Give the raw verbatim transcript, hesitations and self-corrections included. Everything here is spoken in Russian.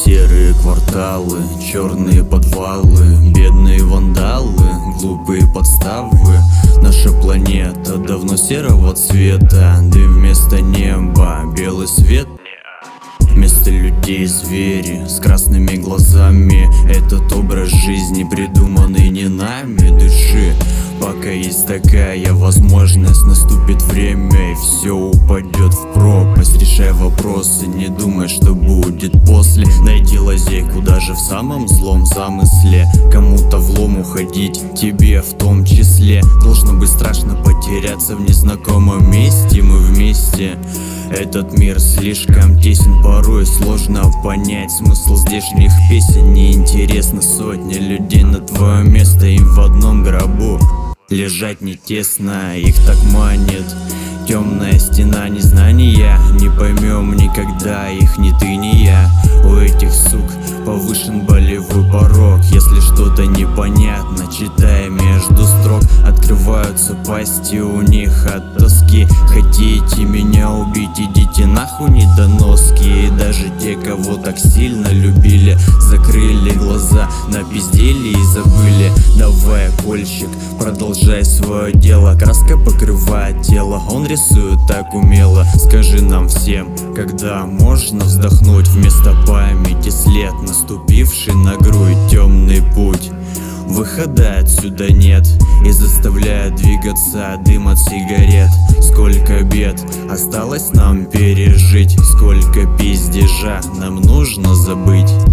Серые кварталы, черные подвалы, бедные вандалы, глупые подставы. Наша планета давно серого цвета, дым вместо неба, белый свет. Вместо людей звери с красными глазами. Этот образ жизни придуманный не нами. Дыши, пока есть такая возможность. Наступит время и все упадет в пропасть. Решай вопросы, не думай, что будет после. Найди лазейку даже в самом злом замысле. Кому-то влом уходить, тебе в том числе. Должно быть страшно потеряться в незнакомом месте. Мы вместе. Этот мир слишком тесен, порой сложно понять смысл здешних песен. Неинтересно, сотни людей на твое место, им в одном гробу лежать не тесно, их так манит темная стена незнания. Не поймем никогда их, ни ты, ни я. У этих сук повышен болевой порог. Если что-то непонятно, читая между строк, открываются пасти у них от тоски. Хотите меня убить, идите нахуй, недоноски. И даже те, кого так сильно любили, закрыли глаза, напиздели и забыли. Давай, кольщик, продолжай свое дело. Краска покрывает тело, он рисует так умело. Скажи нам всем, когда можно вздохнуть? Вместо памяти след, наступивший на грудь. Темный путь, выхода отсюда нет, и заставляет двигаться дым от сигарет. Сколько бед осталось нам пережить, сколько пиздежа нам нужно забыть.